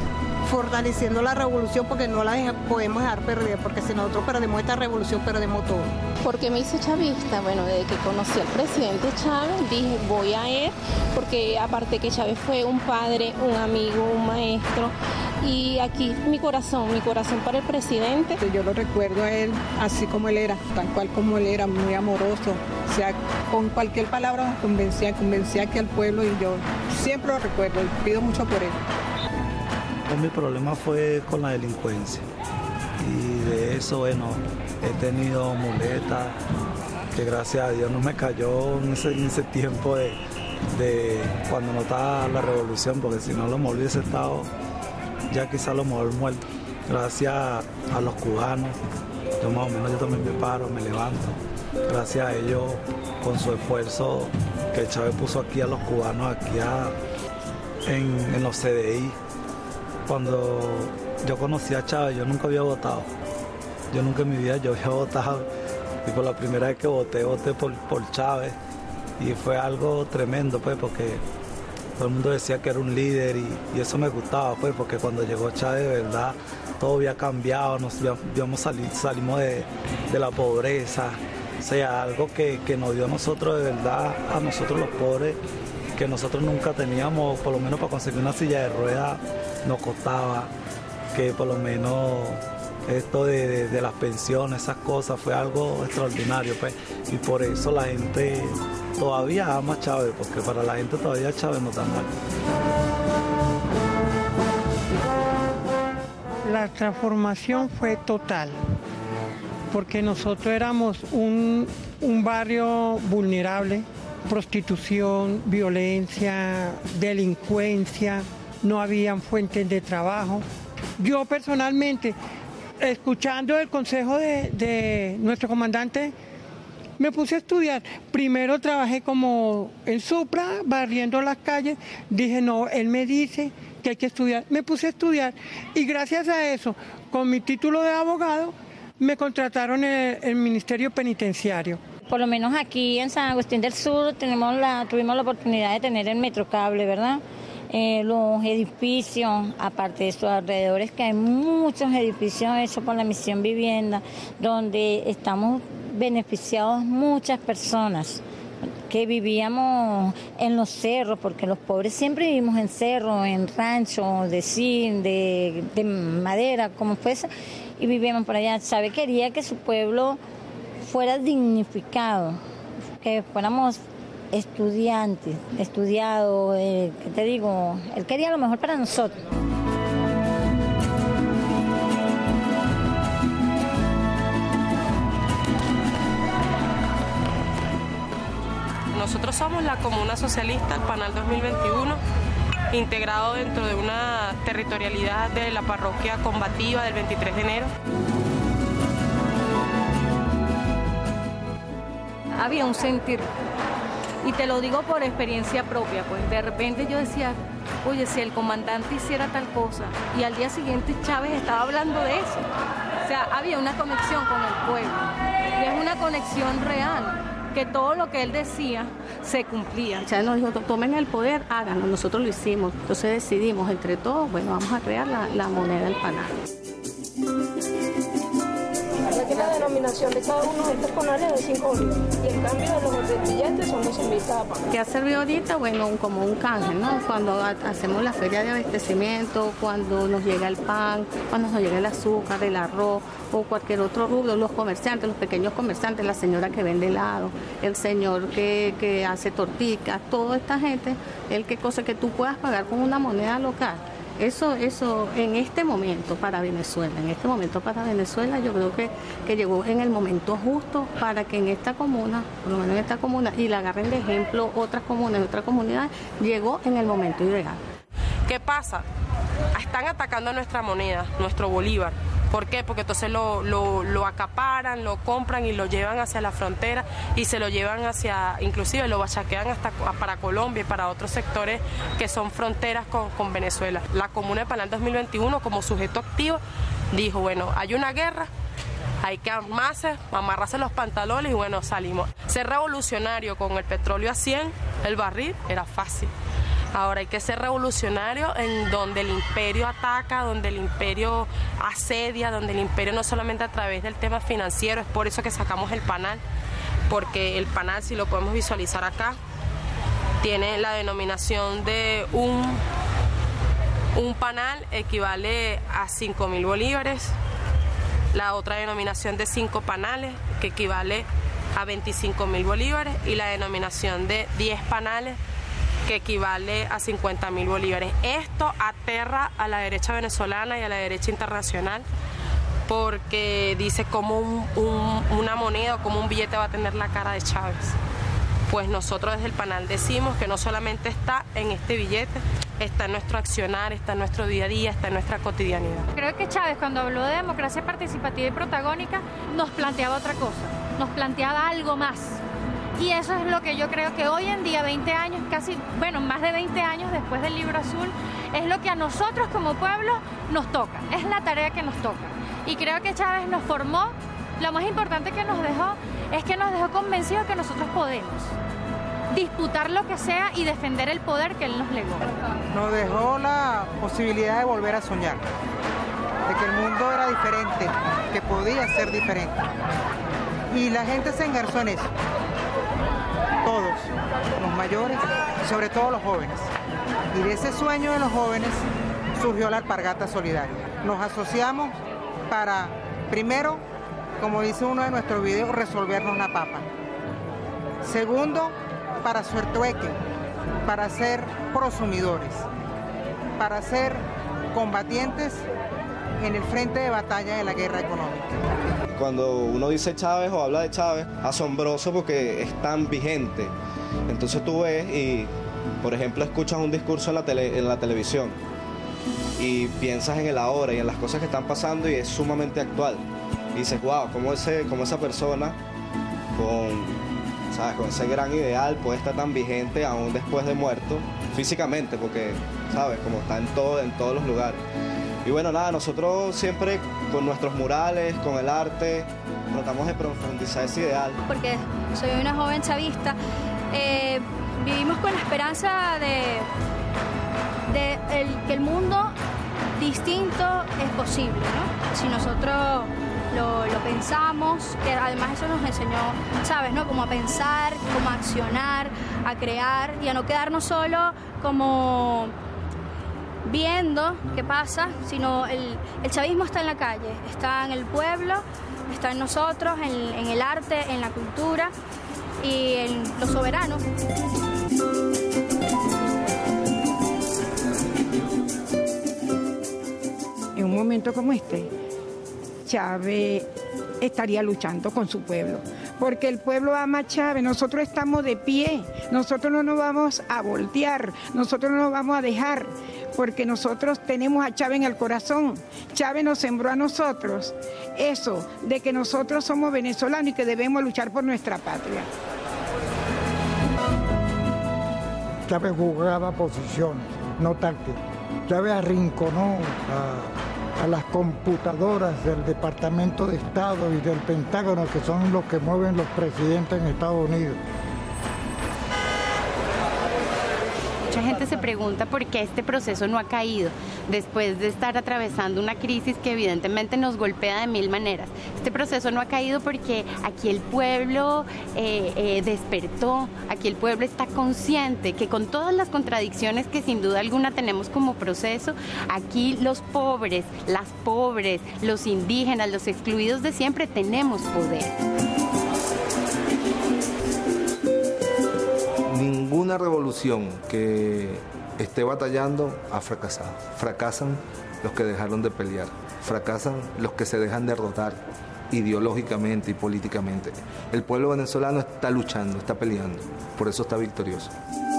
Speaker 17: fortaleciendo la revolución, porque no la deja, podemos dejar perder, porque si nosotros perdemos esta revolución, perdemos todo.
Speaker 22: ¿Por qué me hice chavista? Bueno, desde que conocí al presidente Chávez, dije, voy a él, porque aparte que Chávez fue un padre, un amigo, un maestro, y aquí mi corazón, mi corazón para el presidente.
Speaker 15: Yo lo recuerdo a él así como él era, tal cual como él era, muy amoroso, o sea, con cualquier palabra nos convencía, convencía aquí al pueblo, y yo siempre lo recuerdo y pido mucho por él.
Speaker 1: Mi problema fue con la delincuencia, y de eso, bueno, he tenido muletas, que gracias a Dios no me cayó en ese, en ese tiempo de, de cuando no estaba la revolución, porque si no lo me hubiese estado, ya quizás lo mejor muerto. Gracias a los cubanos, yo más o menos yo también me paro, me levanto. Gracias a ellos, con su esfuerzo que Chávez puso aquí a los cubanos, aquí a, en, en los C D I. Cuando yo conocí a Chávez, yo nunca había votado. Yo nunca en mi vida yo había votado. Y por la primera vez que voté, voté por, por Chávez. Y fue algo tremendo, pues, porque todo el mundo decía que era un líder y, y eso me gustaba, pues, porque cuando llegó Chávez, de verdad, todo había cambiado, nos íbamos salir, salimos de, de la pobreza. O sea, algo que, que nos dio a nosotros, de verdad, a nosotros los pobres, que nosotros nunca teníamos, por lo menos para conseguir una silla de ruedas, nos costaba, que por lo menos esto de, de, de las pensiones, esas cosas, fue algo extraordinario, pues, y por eso la gente todavía ama a Chávez, porque para la gente todavía Chávez no está mal.
Speaker 2: La transformación fue total, porque nosotros éramos un, un barrio vulnerable, prostitución, violencia, delincuencia, no habían fuentes de trabajo. Yo personalmente, escuchando el consejo de, de nuestro comandante, me puse a estudiar. Primero trabajé como en Supra, barriendo las calles. Dije, no, él me dice que hay que estudiar. Me puse a estudiar y gracias a eso, con mi título de abogado, me contrataron en el, el Ministerio Penitenciario.
Speaker 3: Por lo menos aquí en San Agustín del Sur tenemos la, tuvimos la oportunidad de tener el Metrocable, ¿verdad? Eh, los edificios, aparte de sus alrededores, que hay muchos edificios hechos por la Misión Vivienda, donde estamos beneficiados muchas personas que vivíamos en los cerros, porque los pobres siempre vivimos en cerros, en ranchos, de zinc, de, de madera, como fuese, y vivíamos por allá. Chávez quería que su pueblo fuera dignificado, que fuéramos estudiantes, estudiados, eh, ¿qué te digo? Él quería lo mejor para nosotros.
Speaker 24: Nosotros somos la Comuna Socialista, el Panal dos mil veintiuno, integrado dentro de una territorialidad de la parroquia combativa del veintitrés de enero.
Speaker 25: Había un sentir, y te lo digo por experiencia propia, pues de repente yo decía, oye, si el comandante hiciera tal cosa, y al día siguiente Chávez estaba hablando de eso. O sea, había una conexión con el pueblo, y es una conexión real, que todo lo que él decía se cumplía.
Speaker 22: Chávez nos dijo, tomen el poder, háganlo, nosotros lo hicimos. Entonces decidimos entre todos, bueno, vamos a crear la, la moneda del Panal.
Speaker 17: Aquí la denominación de cada uno de estos panales es de cinco bolívares y el cambio de los billetes son doce mil cada panal.
Speaker 22: ¿Qué ha servido ahorita? Bueno, un, como un canje, ¿no? Cuando hacemos la feria de abastecimiento, cuando nos llega el pan, cuando nos llega el azúcar, el arroz o cualquier otro rubro, los comerciantes, los pequeños comerciantes, la señora que vende helado, el señor que, que hace torticas, toda esta gente, el que cosa que tú puedas pagar con una moneda local. Eso, eso en este momento para Venezuela, en este momento para Venezuela, yo creo que, que llegó en el momento justo para que en esta comuna, por lo menos en esta comuna, y la agarren de ejemplo otras comunas y otras comunidades, llegó en el momento ideal.
Speaker 24: ¿Qué pasa? Están atacando nuestra moneda, nuestro bolívar. ¿Por qué? Porque entonces lo, lo, lo acaparan, lo compran y lo llevan hacia la frontera y se lo llevan hacia, inclusive lo bachaquean hasta para Colombia y para otros sectores que son fronteras con, con Venezuela. La Comuna de Panal dos mil veintiuno, como sujeto activo, dijo, bueno, hay una guerra, hay que amarse, amarrarse los pantalones y bueno, salimos. Ser revolucionario con el petróleo a cien, el barril, era fácil. Ahora hay que ser revolucionario en donde el imperio ataca, donde el imperio asedia, donde el imperio no solamente a través del tema financiero, es por eso que sacamos el panal, porque el panal, si lo podemos visualizar acá, tiene la denominación de un, un panal equivale a cinco mil bolívares, la otra denominación de cinco panales que equivale a veinticinco mil bolívares y la denominación de diez panales que equivale a cincuenta mil bolívares. Esto aterra a la derecha venezolana y a la derecha internacional porque dice cómo un, un, una moneda o cómo un billete va a tener la cara de Chávez. Pues nosotros desde el panel decimos que no solamente está en este billete, está en nuestro accionar, está en nuestro día a día, está en nuestra cotidianidad.
Speaker 5: Creo que Chávez, cuando habló de democracia participativa y protagónica, nos planteaba otra cosa, nos planteaba algo más. Y eso es lo que yo creo que hoy en día, veinte años, casi, bueno, más de veinte años después del Libro Azul, es lo que a nosotros como pueblo nos toca, es la tarea que nos toca. Y creo que Chávez nos formó, lo más importante que nos dejó es que nos dejó convencidos que nosotros podemos disputar lo que sea y defender el poder que él nos legó.
Speaker 6: Nos dejó la posibilidad de volver a soñar, de que el mundo era diferente, que podía ser diferente. Y la gente se engarzó en eso. Todos, los mayores y sobre todo los jóvenes. Y de ese sueño de los jóvenes surgió la Alpargata Solidaria. Nos asociamos para, primero, como dice uno de nuestros videos, resolvernos la papa. Segundo, para ser trueque, para ser prosumidores, para ser combatientes en el frente de batalla de la guerra económica.
Speaker 7: Cuando uno dice Chávez o habla de Chávez, asombroso porque es tan vigente. Entonces tú ves y, por ejemplo, escuchas un discurso en la, tele, en la televisión y piensas en el ahora y en las cosas que están pasando y es sumamente actual. Y dices, wow, cómo, ese, cómo esa persona con, ¿sabes? con ese gran ideal puede estar tan vigente aún después de muerto, físicamente, porque, ¿sabes? Como está en, todo, en todos los lugares. Y bueno, nada, nosotros siempre con nuestros murales, con el arte, tratamos de profundizar ese ideal.
Speaker 9: Porque soy una joven chavista, eh, vivimos con la esperanza de, de el, que el mundo distinto es posible, ¿no? Si nosotros lo, lo pensamos, que además eso nos enseñó Chávez, ¿no? Como a pensar, como a accionar, a crear y a no quedarnos solo como viendo qué pasa, sino el, el chavismo está en la calle, está en el pueblo, está en nosotros, en, en el arte, en la cultura y en los soberanos.
Speaker 23: En un momento como este, Chávez estaría luchando con su pueblo, porque el pueblo ama a Chávez, nosotros estamos de pie, nosotros no nos vamos a voltear, nosotros no nos vamos a dejar, porque nosotros tenemos a Chávez en el corazón. Chávez nos sembró a nosotros eso, de que nosotros somos venezolanos y que debemos luchar por nuestra patria.
Speaker 10: Chávez jugaba posiciones, no tácticas. Chávez arrinconó a, a las computadoras del Departamento de Estado y del Pentágono, que son los que mueven los presidentes en Estados Unidos.
Speaker 26: Mucha gente se pregunta por qué este proceso no ha caído después de estar atravesando una crisis que evidentemente nos golpea de mil maneras. Este proceso no ha caído porque aquí el pueblo eh, eh, despertó, aquí el pueblo está consciente que con todas las contradicciones que sin duda alguna tenemos como proceso, aquí los pobres, las pobres, los indígenas, los excluidos de siempre tenemos poder.
Speaker 27: Ninguna revolución que esté batallando ha fracasado. Fracasan los que dejaron de pelear, fracasan los que se dejan derrotar ideológicamente y políticamente. El pueblo venezolano está luchando, está peleando, por eso está victorioso.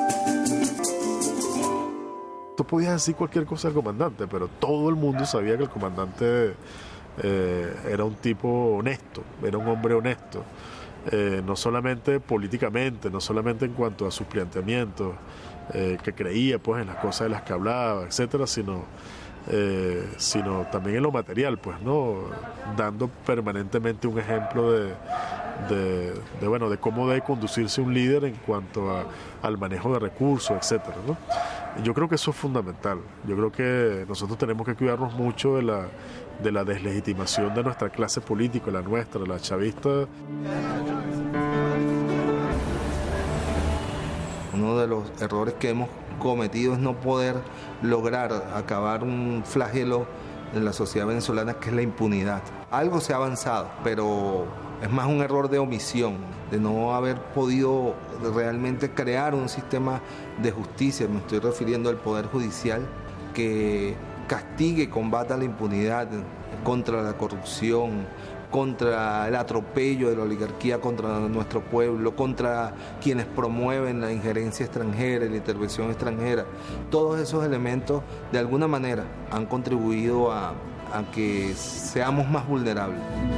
Speaker 20: Tú podías decir cualquier cosa del comandante, pero todo el mundo sabía que el comandante eh, era un tipo honesto, era un hombre honesto. Eh, no solamente políticamente, no solamente en cuanto a sus planteamientos, eh, que creía pues en las cosas de las que hablaba, etcétera, sino, eh, sino también en lo material, pues, ¿no? Dando permanentemente un ejemplo de, de, de, bueno, de cómo debe conducirse un líder en cuanto a, al manejo de recursos, etcétera, ¿no? Yo creo que eso es fundamental. Yo creo que nosotros tenemos que cuidarnos mucho de la, de la deslegitimación de nuestra clase política, la nuestra, la chavista.
Speaker 27: Uno de los errores que hemos cometido es no poder lograr acabar un flagelo en la sociedad venezolana, que es la impunidad. Algo se ha avanzado, pero es más un error de omisión, de no haber podido realmente crear un sistema de justicia. Me estoy refiriendo al Poder Judicial que castigue, combata la impunidad, contra la corrupción, contra el atropello de la oligarquía contra nuestro pueblo, contra quienes promueven la injerencia extranjera y la intervención extranjera. Todos esos elementos de alguna manera han contribuido a, a que seamos más vulnerables.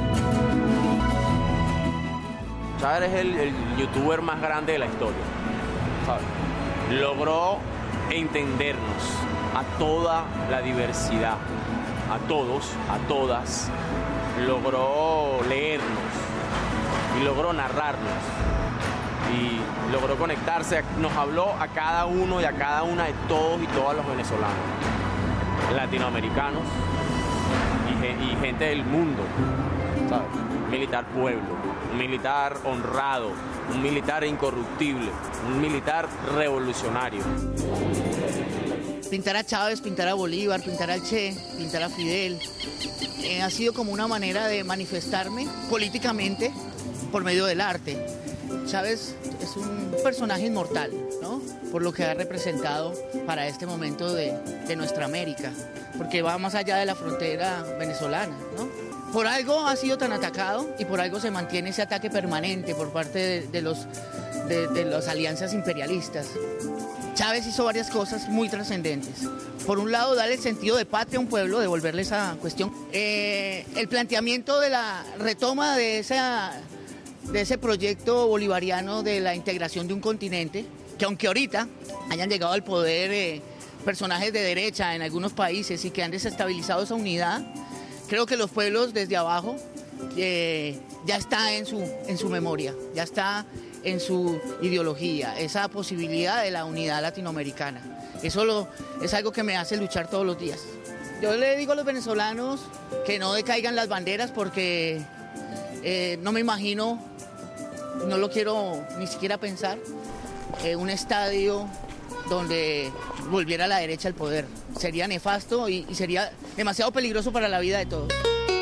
Speaker 4: Chávez es el, el youtuber más grande de la historia, ¿sabes? Logró entendernos a toda la diversidad, a todos, a todas. Logró leernos y logró narrarnos y logró conectarse, nos habló a cada uno y a cada una de todos y todas los venezolanos, latinoamericanos y, y gente del mundo, ¿sabes? Militar pueblo, un militar honrado, un militar incorruptible, un militar revolucionario.
Speaker 8: Pintar a Chávez, pintar a Bolívar, pintar al Che, pintar a Fidel, eh, ha sido como una manera de manifestarme políticamente por medio del arte. Chávez es un personaje inmortal, ¿no? Por lo que ha representado para este momento de, de nuestra América, porque va más allá de la frontera venezolana, ¿no? Por algo ha sido tan atacado y por algo se mantiene ese ataque permanente por parte de, de, los, de, de las alianzas imperialistas. Chávez hizo varias cosas muy trascendentes. Por un lado, darle el sentido de patria a un pueblo, devolverle esa cuestión. Eh, el planteamiento de la retoma de, esa, de ese proyecto bolivariano de la integración de un continente, que aunque ahorita hayan llegado al poder eh, personajes de derecha en algunos países y que han desestabilizado esa unidad, creo que los pueblos desde abajo eh, ya está en su, en su memoria, ya está en su ideología, esa posibilidad de la unidad latinoamericana. Eso lo, es algo que me hace luchar todos los días. Yo le digo a los venezolanos que no decaigan las banderas porque eh, no me imagino, no lo quiero ni siquiera pensar, eh, un estadio donde volviera la derecha al poder. Sería nefasto y, y sería demasiado peligroso para la vida de todos.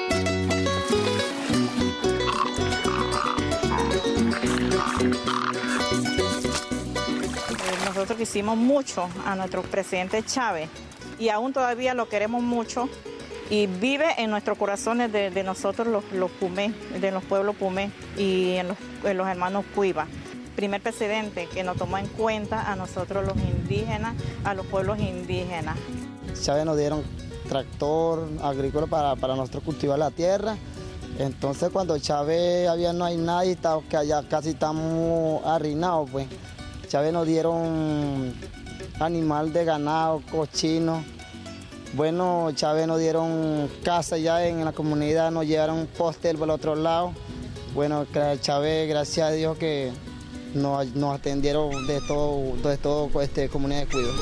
Speaker 11: Nosotros quisimos mucho a nuestro presidente Chávez y aún todavía lo queremos mucho y vive en nuestros corazones de, de nosotros los, los Pumé, de los pueblos Pumé y en los, en los hermanos Cuiva. Primer presidente que nos tomó en cuenta a nosotros los indígenas, a los pueblos indígenas.
Speaker 12: Chávez nos dieron tractor agrícola para, para nosotros cultivar la tierra. Entonces cuando Chávez había no hay nadie, que allá casi estamos arruinados, pues. Chávez nos dieron animal de ganado, cochino. Bueno, Chávez nos dieron casa ya en la comunidad, nos llevaron postel por el otro lado. Bueno, Chávez, gracias a Dios que nos, nos atendieron de todo, de todo este, comunidad de cuidado.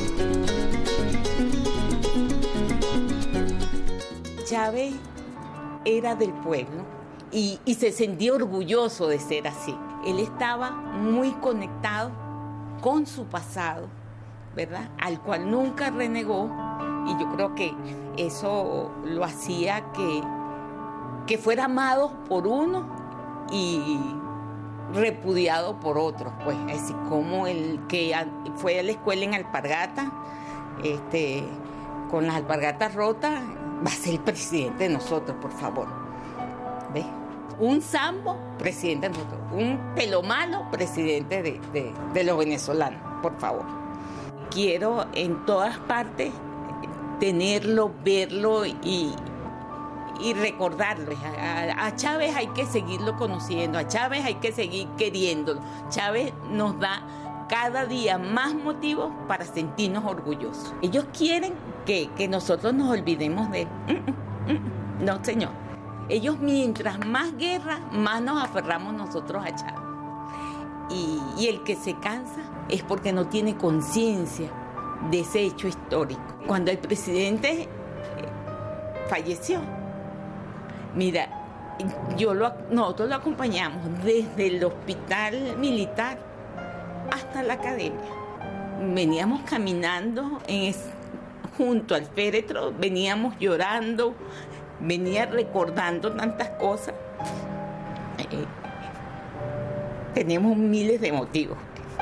Speaker 13: Chávez era del pueblo y, y se sentía orgulloso de ser así. Él estaba muy conectado con su pasado, ¿verdad? Al cual nunca renegó y yo creo que eso lo hacía que, que fuera amado por uno y repudiado por otros, pues así como el que fue a la escuela en Alpargata, este, con las alpargatas rotas, va a ser el presidente de nosotros, por favor. ¿Ves? Un sambo, presidente de nosotros. Un pelomano, presidente de, de, de los venezolanos, por favor. Quiero en todas partes tenerlo, verlo y, y recordarlo. A, a Chávez hay que seguirlo conociendo, a Chávez hay que seguir queriéndolo. Chávez nos da cada día más motivos para sentirnos orgullosos. Ellos quieren que, que nosotros nos olvidemos de él. Mm, mm, mm. No, señor. Ellos, mientras más guerra, más nos aferramos nosotros a Chávez. Y, y el que se cansa es porque no tiene conciencia de ese hecho histórico. Cuando el presidente falleció, mira, yo lo, nosotros lo acompañamos desde el hospital militar hasta la academia. Veníamos caminando en, junto al féretro, veníamos llorando, venía recordando tantas cosas. Eh, teníamos miles de motivos.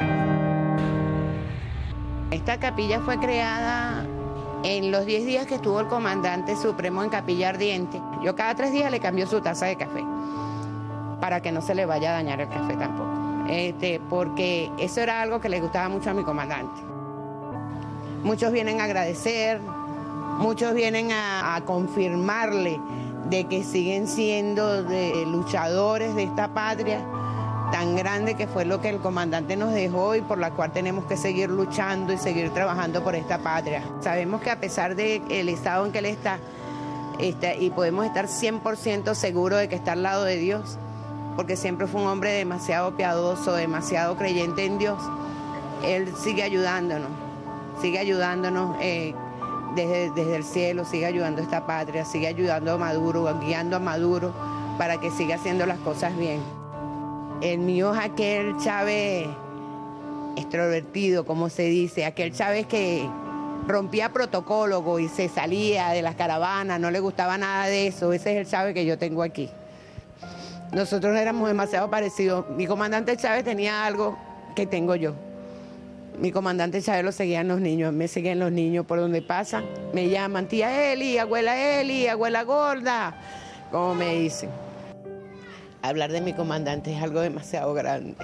Speaker 1: Esta capilla fue creada en los diez días que estuvo el comandante supremo en Capilla Ardiente. Yo cada tres días le cambio su taza de café para que no se le vaya a dañar el café tampoco. Este, porque eso era algo que le gustaba mucho a mi comandante. Muchos vienen a agradecer, muchos vienen a, a confirmarle de que siguen siendo de luchadores de esta patria tan grande que fue lo que el comandante nos dejó y por la cual tenemos que seguir luchando y seguir trabajando por esta patria. Sabemos que a pesar del estado en que él está, está y podemos estar cien por ciento seguros de que está al lado de Dios, porque siempre fue un hombre demasiado piadoso, demasiado creyente en Dios, él sigue ayudándonos, sigue ayudándonos eh, desde, desde el cielo, sigue ayudando a esta patria, sigue ayudando a Maduro, guiando a Maduro para que siga haciendo las cosas bien. El mío es aquel Chávez extrovertido, como se dice, aquel Chávez que rompía protocolo y se salía de las caravanas, no le gustaba nada de eso. Ese es el Chávez que yo tengo aquí. Nosotros éramos demasiado parecidos. Mi comandante Chávez tenía algo que tengo yo. Mi comandante Chávez lo seguían los niños, me siguen los niños por donde pasan. Me llaman tía Eli, abuela Eli, abuela gorda, como me dicen. Hablar de mi comandante es algo demasiado grande.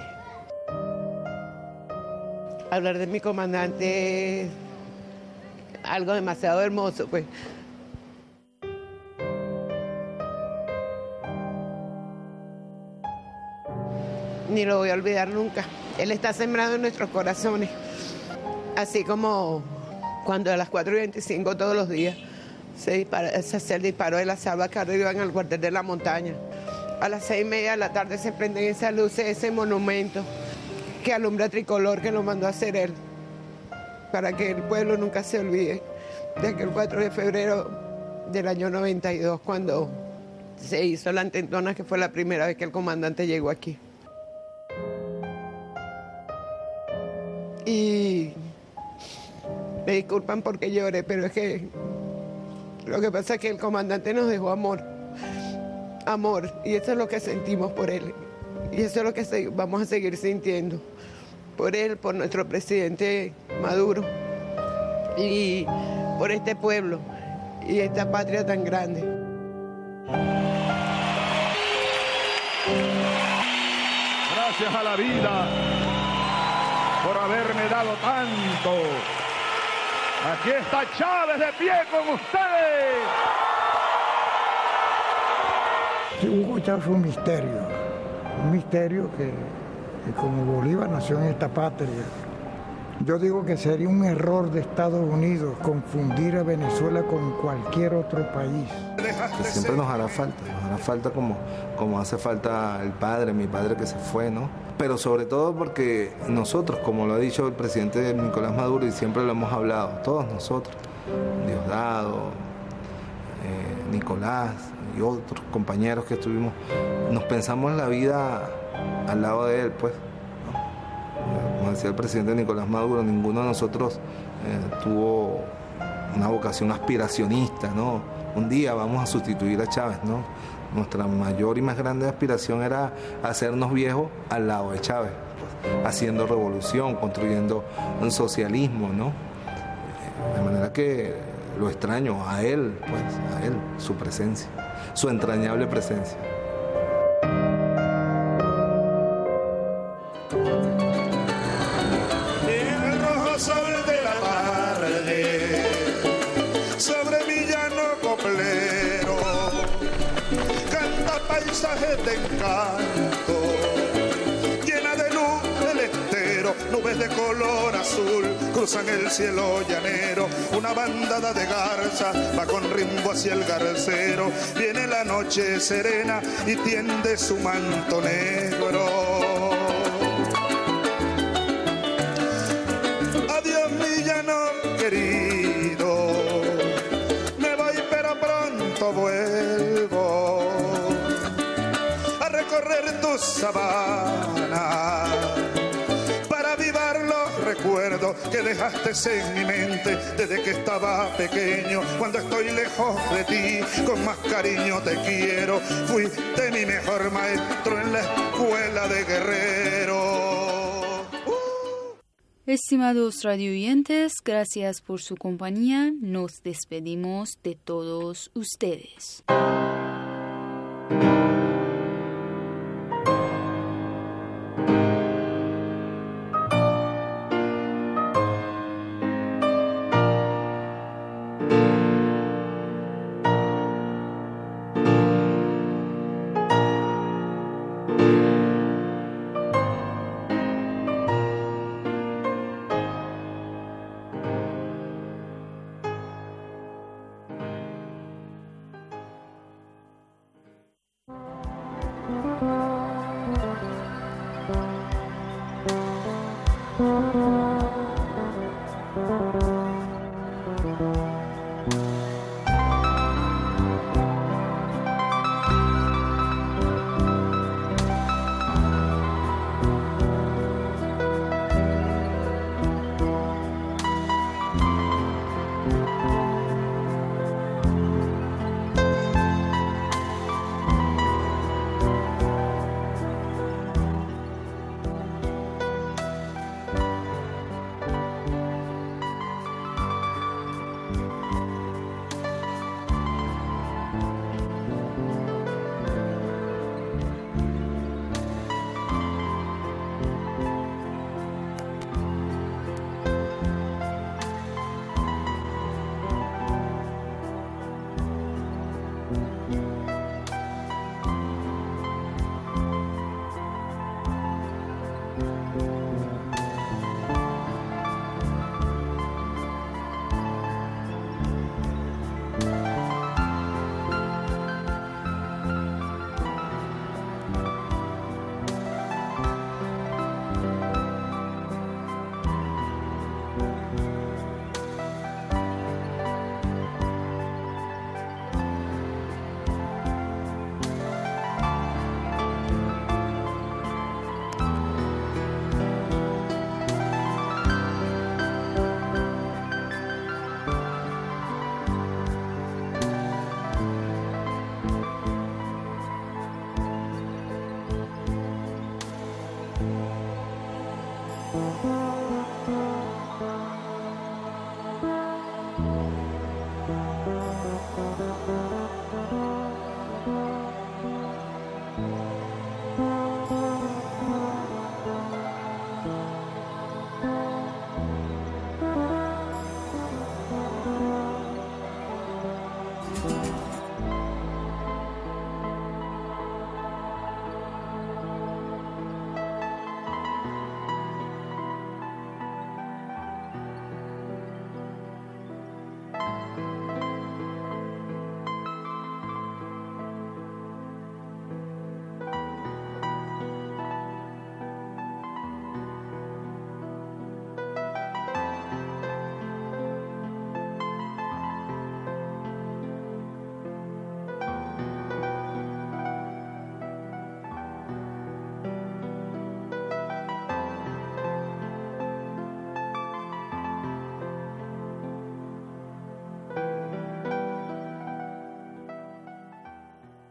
Speaker 1: Hablar de mi comandante es algo demasiado hermoso, pues. Ni lo voy a olvidar nunca. Él está sembrado en nuestros corazones. Así como cuando a las cuatro y veinticinco todos los días se, dispara, se hace el disparo de las salvas que arriban al cuartel de la montaña. A las seis y media de la tarde se prenden esas luces, ese monumento que alumbra tricolor que lo mandó a hacer él, para que el pueblo nunca se olvide de aquel cuatro de febrero del año noventa y dos, cuando se hizo la intentona, que fue la primera vez que el comandante llegó aquí. Y me disculpan porque lloré, pero es que lo que pasa es que el comandante nos dejó amor. Amor, y eso es lo que sentimos por él, y eso es lo que vamos a seguir sintiendo por él, por nuestro presidente Maduro y por este pueblo y esta patria tan grande.
Speaker 14: Gracias a la vida por haberme dado tanto. Aquí está Chávez de pie con ustedes.
Speaker 10: Hugo Chávez fue un misterio, un misterio que, que como Bolívar nació en esta patria. Yo digo que sería un error de Estados Unidos confundir a Venezuela con cualquier otro país.
Speaker 27: Que siempre nos hará falta, nos hará falta como, como hace falta el padre, mi padre que se fue, ¿no? Pero sobre todo porque nosotros, como lo ha dicho el presidente Nicolás Maduro y siempre lo hemos hablado, todos nosotros, Diosdado, eh, Nicolás y otros compañeros que estuvimos, nos pensamos la vida al lado de él, pues, ¿no? Como decía el presidente Nicolás Maduro, ninguno de nosotros eh, tuvo una vocación aspiracionista, ¿no? Un día vamos a sustituir a Chávez, ¿no? Nuestra mayor y más grande aspiración era hacernos viejos al lado de Chávez, pues, haciendo revolución, construyendo un socialismo, ¿no? De manera que lo extraño a él, pues, a él, su presencia, su entrañable presencia.
Speaker 15: El rojo sol de la tarde, sobre mi llano coplero, canta paisajes de encanto, llena de luz el estero, negro, nubes de color azul cruzan el cielo llanero. Una bandada de garzas va con rumbo hacia el garcero. Viene la noche serena y tiende su manto negro. Adiós mi llano querido, me voy pero pronto vuelvo a recorrer tu sabana para avivar los recuerdos que dejaste en mi mente desde que estaba pequeño. Cuando estoy lejos de ti, con más cariño te quiero. Fuiste mi mejor maestro en la escuela de Guerrero.
Speaker 2: Estimados radio oyentes, gracias por su compañía. Nos despedimos de todos ustedes.